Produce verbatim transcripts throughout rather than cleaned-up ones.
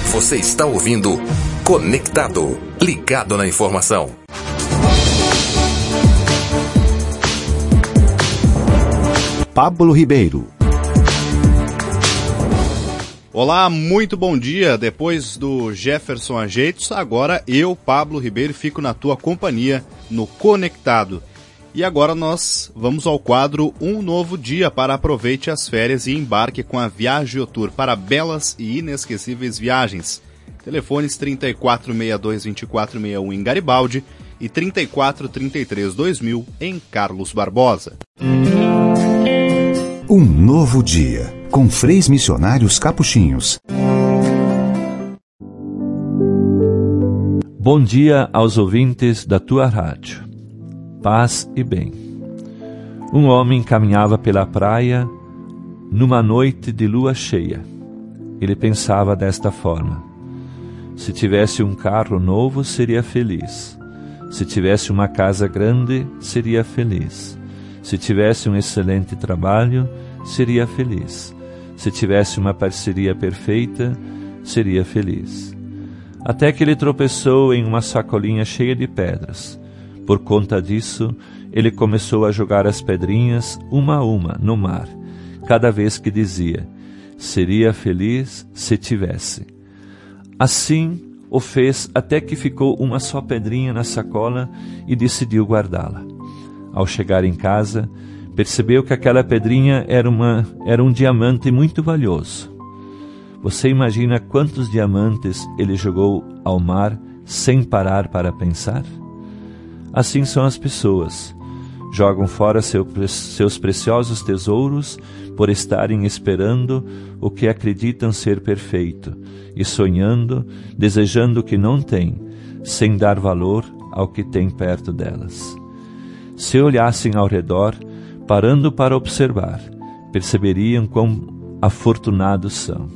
Você está ouvindo Conectado, ligado na informação. Pablo Ribeiro. Olá, muito bom dia. Depois do Jefferson Ajeitos, agora eu, Pablo Ribeiro, fico na tua companhia no Conectado. E agora nós vamos ao quadro Um Novo Dia para aproveite as férias e embarque com a Viagiotour para belas e inesquecíveis viagens. Telefones trinta e quatro, sessenta e dois, vinte e quatro, sessenta e um em Garibaldi e trinta e quatro, trinta e três, dois mil em Carlos Barbosa. Um Novo Dia, com Freis Missionários Capuchinhos. Bom dia aos ouvintes da tua rádio. Paz e bem. Um homem caminhava pela praia numa noite de lua cheia. Ele pensava desta forma: se tivesse um carro novo, seria feliz. Se tivesse uma casa grande, seria feliz. Se tivesse um excelente trabalho, seria feliz. Se tivesse uma parceria perfeita, seria feliz. Até que ele tropeçou em uma sacolinha cheia de pedras. Por conta disso, ele começou a jogar as pedrinhas, uma a uma, no mar, cada vez que dizia: seria feliz se tivesse. Assim, o fez até que ficou uma só pedrinha na sacola e decidiu guardá-la. Ao chegar em casa, percebeu que aquela pedrinha era, uma, era um diamante muito valioso. Você imagina quantos diamantes ele jogou ao mar sem parar para pensar? Assim são as pessoas. Jogam fora seu, seus preciosos tesouros por estarem esperando o que acreditam ser perfeito e sonhando, desejando o que não têm, sem dar valor ao que tem perto delas. Se olhassem ao redor, parando para observar, perceberiam quão afortunados são.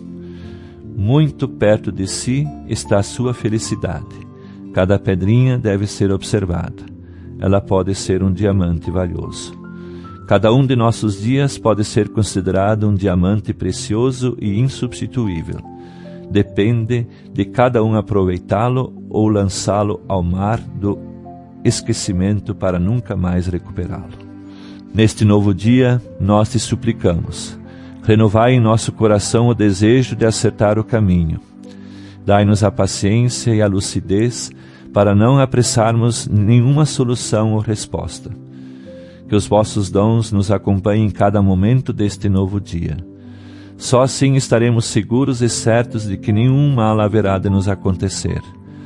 Muito perto de si está a sua felicidade. Cada pedrinha deve ser observada. Ela pode ser um diamante valioso. Cada um de nossos dias pode ser considerado um diamante precioso e insubstituível. Depende de cada um aproveitá-lo ou lançá-lo ao mar do esquecimento para nunca mais recuperá-lo. Neste novo dia, nós te suplicamos: renovai em nosso coração o desejo de acertar o caminho. Dai-nos a paciência e a lucidez para não apressarmos nenhuma solução ou resposta. Que os vossos dons nos acompanhem em cada momento deste novo dia. Só assim estaremos seguros e certos de que nenhum mal haverá de nos acontecer.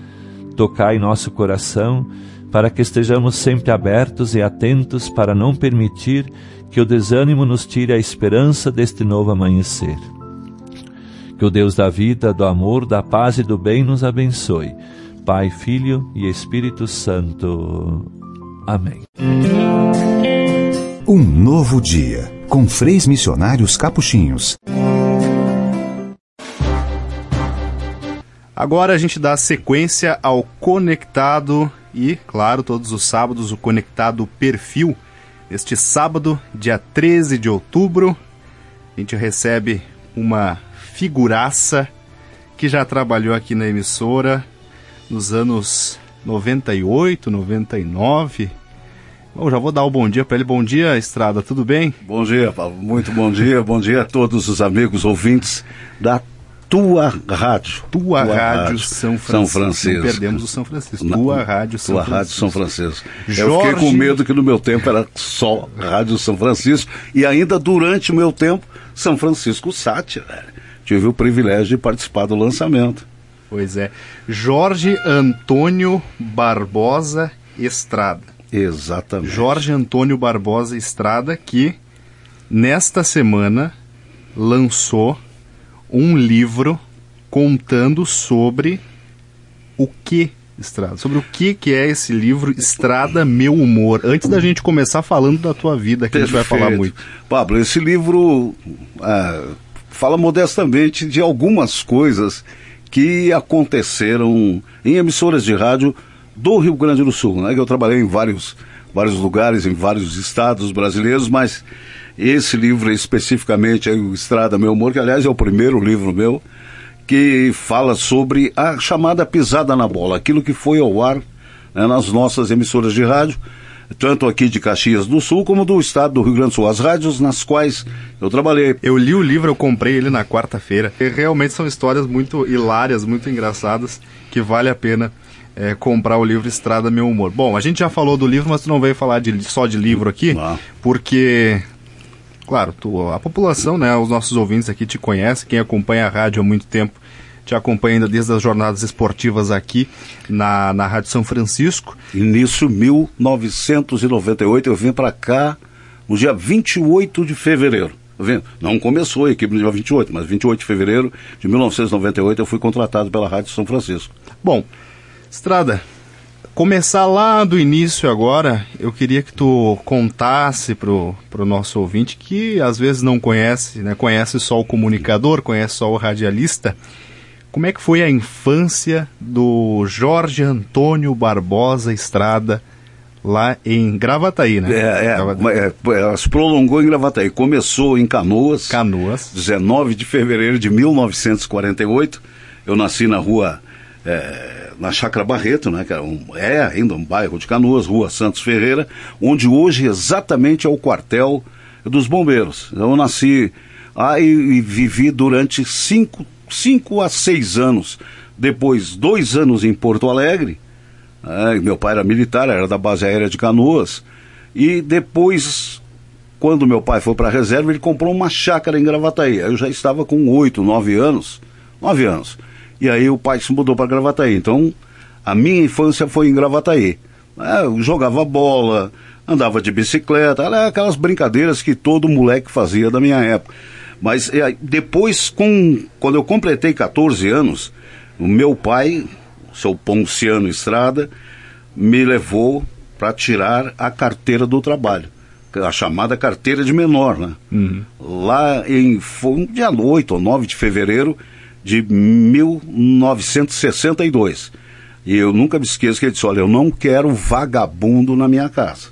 Tocai nosso coração para que estejamos sempre abertos e atentos para não permitir que o desânimo nos tire a esperança deste novo amanhecer. Que o Deus da vida, do amor, da paz e do bem nos abençoe. Pai, Filho e Espírito Santo. Amém. Um Novo Dia, com Freis Missionários Capuchinhos. Agora a gente dá sequência ao Conectado e, claro, todos os sábados o Conectado Perfil. Este sábado, dia treze de outubro, a gente recebe uma figuraça que já trabalhou aqui na emissora nos anos noventa e oito, noventa e nove. Bom, já vou dar o bom dia para ele. Bom dia, Estrada, tudo bem? Bom dia, Paulo. Muito bom dia. Bom dia a todos os amigos ouvintes da tua rádio. Tua, tua rádio, rádio São Francisco. São Francisco. Não perdemos o São Francisco. Na, tua rádio São tua Francisco. Rádio São Francisco. Jorge... Eu fiquei com medo que no meu tempo era só Rádio São Francisco e ainda durante o meu tempo São Francisco Sat, velho. Tive o privilégio de participar do lançamento. Pois é. Jorge Antônio Barbosa Estrada. Exatamente. Jorge Antônio Barbosa Estrada, que nesta semana lançou um livro contando sobre o que, Estrada? Sobre o que, que é esse livro Estrada, Meu Humor. Antes da gente começar falando da tua vida, que Perfeito. A gente vai falar muito. Pablo, esse livro ah, fala modestamente de algumas coisas que aconteceram em emissoras de rádio do Rio Grande do Sul, né? Que eu trabalhei em vários, vários lugares, em vários estados brasileiros, mas esse livro especificamente, aí, o Estrada, Meu Humor, que aliás é o primeiro livro meu, que fala sobre a chamada pisada na bola, aquilo que foi ao ar, né, nas nossas emissoras de rádio, tanto aqui de Caxias do Sul como do estado do Rio Grande do Sul, as rádios nas quais eu trabalhei. Eu li o livro, eu comprei ele na quarta-feira, e realmente são histórias muito hilárias, muito engraçadas, que vale a pena é, comprar o livro Estrada Meu Humor. Bom, a gente já falou do livro, mas tu não veio falar de, só de livro aqui, ah. porque, claro, tu, a população, né, os nossos ouvintes aqui te conhecem, quem acompanha a rádio há muito tempo, te acompanha ainda desde as jornadas esportivas aqui na, na Rádio São Francisco. Início mil novecentos e noventa e oito, eu vim para cá no dia vinte e oito de fevereiro. Não começou a equipe no dia vinte e oito, mas vinte e oito de fevereiro de mil novecentos e noventa e oito eu fui contratado pela Rádio São Francisco. Bom, Estrada, começar lá do início agora, eu queria que tu contasse pro, pro nosso ouvinte que às vezes não conhece, né, conhece só o comunicador, conhece só o radialista. Como é que foi a infância do Jorge Antônio Barbosa Estrada lá em Gravataí, né? É, é, Gravataí. é, ela se prolongou em Gravataí. Começou em Canoas. Canoas. dezenove de fevereiro de mil novecentos e quarenta e oito. Eu nasci na rua, é, na Chácara Barreto, né? Que é, um, é ainda um bairro de Canoas, Rua Santos Ferreira, onde hoje exatamente é o quartel dos bombeiros. Então eu nasci lá e, e vivi durante cinco cinco a seis anos, depois dois anos em Porto Alegre, é, meu pai era militar, era da base aérea de Canoas, e depois, quando meu pai foi para a reserva, ele comprou uma chácara em Gravataí. Aí eu já estava com oito, nove anos, nove anos, e aí o pai se mudou para Gravataí. Então a minha infância foi em Gravataí. É, eu jogava bola, andava de bicicleta, aquelas brincadeiras que todo moleque fazia da minha época. Mas é, depois, com, quando eu completei catorze anos, o meu pai, o seu Ponciano Estrada, me levou para tirar a carteira do trabalho, a chamada carteira de menor, né? Uhum. Lá em, foi um dia oito ou nove de fevereiro de mil novecentos e sessenta e dois. E eu nunca me esqueço que ele disse, olha, eu não quero vagabundo na minha casa.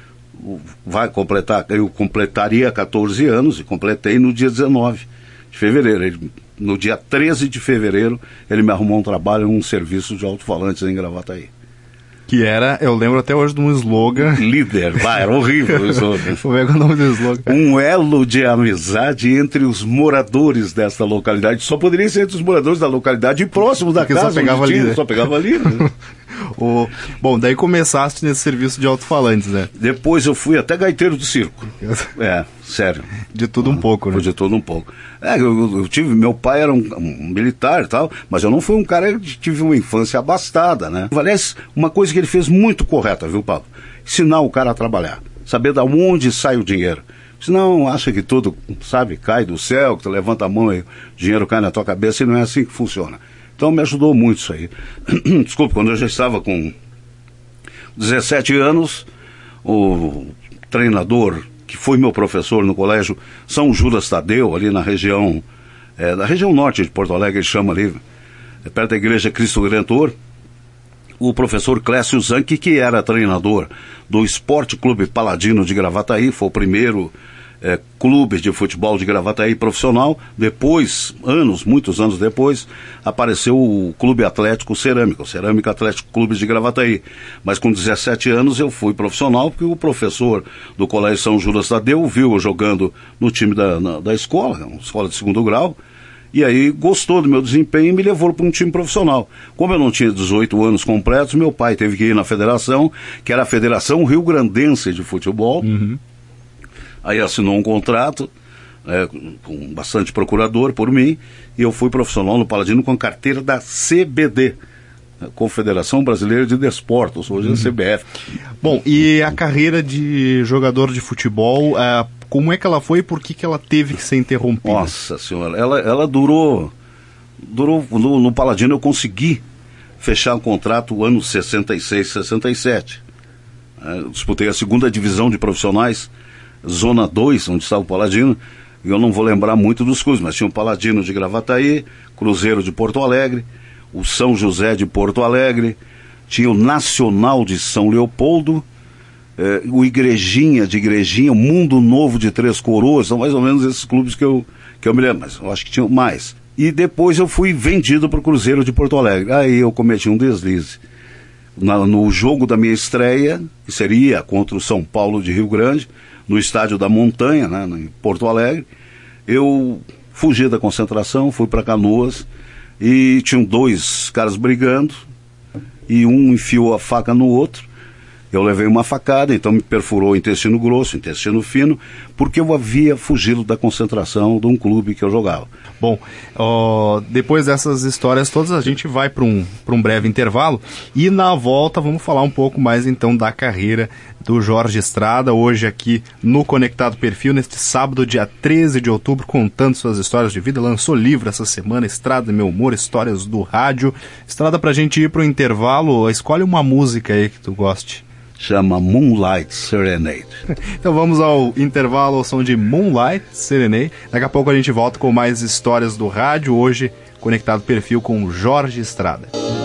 Vai completar, eu completaria catorze anos e completei no dia dezenove de fevereiro. Ele, no dia treze de fevereiro, ele me arrumou um trabalho num serviço de alto-falantes em Gravataí. Que era, eu lembro até hoje de um slogan. Líder, vai, era horrível o slogan. Vou ver o nome do slogan. Um elo de amizade entre os moradores desta localidade. Só poderia ser entre os moradores da localidade e próximos da Porque casa. Só pegava ali, né? Só pegava ali, né? O, bom, daí começaste nesse serviço de alto-falantes, né? Depois eu fui até gaiteiro de circo. É, sério. De tudo um pouco, né? De tudo um pouco. É, eu, eu tive, meu pai era um, um militar e tal, mas eu não fui um cara que tive uma infância abastada, né? Aliás, uma coisa que ele fez muito correta, viu, Paulo? Ensinar o cara a trabalhar. Saber de onde sai o dinheiro. Senão acha que tudo, sabe, cai do céu, que tu levanta a mão e o dinheiro cai na tua cabeça, e não é assim que funciona. Então me ajudou muito isso aí. Desculpe, quando eu já estava com dezessete anos, o treinador, que foi meu professor no colégio São Judas Tadeu, ali na região, é, da região norte de Porto Alegre, ele chama ali, é, perto da igreja Cristo Redentor, o professor Clécio Zanchi, que era treinador do Esporte Clube Paladino de Gravataí, foi o primeiro É, clube de futebol de Gravataí profissional. Depois, anos, muitos anos depois, apareceu o Clube Atlético Cerâmica, o Cerâmica Atlético Clube de Gravataí. Mas com dezessete anos eu fui profissional, porque o professor do Colégio São Judas Tadeu viu eu jogando no time da, na, da escola, uma escola de segundo grau, e aí gostou do meu desempenho e me levou para um time profissional. Como eu não tinha dezoito anos completos, meu pai teve que ir na federação, que era a Federação Rio Grandense de Futebol. Uhum. Aí assinou um contrato, é, com bastante procurador por mim, e eu fui profissional no Paladino com a carteira da C B D, Confederação Brasileira de Desportos, hoje é a C B F. Bom, e a carreira de jogador de futebol, uh, como é que ela foi e por que, que ela teve que ser interrompida? Nossa senhora, ela, ela durou, durou no, no Paladino eu consegui fechar um contrato no ano sessenta e seis, sessenta e sete. É, disputei a segunda divisão de profissionais, Zona dois, onde estava o Paladino, e eu não vou lembrar muito dos clubes, mas tinha o Paladino de Gravataí, Cruzeiro de Porto Alegre, o São José de Porto Alegre, tinha o Nacional de São Leopoldo, eh, o Igrejinha de Igrejinha, o Mundo Novo de Três Coroas, são mais ou menos esses clubes que eu, que eu me lembro, mas eu acho que tinha mais. E depois eu fui vendido para o Cruzeiro de Porto Alegre. Aí eu cometi um deslize. Na, no jogo da minha estreia, que seria contra o São Paulo de Rio Grande, no Estádio da Montanha, né, em Porto Alegre, eu fugi da concentração, fui para Canoas, e tinham dois caras brigando, e um enfiou a faca no outro. Eu levei uma facada, então me perfurou o intestino grosso, o intestino fino, porque eu havia fugido da concentração de um clube que eu jogava. Bom, ó, depois dessas histórias todas, a gente vai para um, para um breve intervalo e na volta vamos falar um pouco mais então da carreira do Jorge Estrada, hoje aqui no Conectado Perfil, neste sábado, dia treze de outubro, contando suas histórias de vida. Lançou livro essa semana, Estrada, Meu Humor, Histórias do Rádio. Estrada, pra gente ir pro intervalo, escolhe uma música aí que tu goste. Chama Moonlight Serenade. Então vamos ao intervalo, ao som de Moonlight Serenade. Daqui a pouco a gente volta com mais histórias do rádio. Hoje, Conectado Perfil com Jorge Estrada.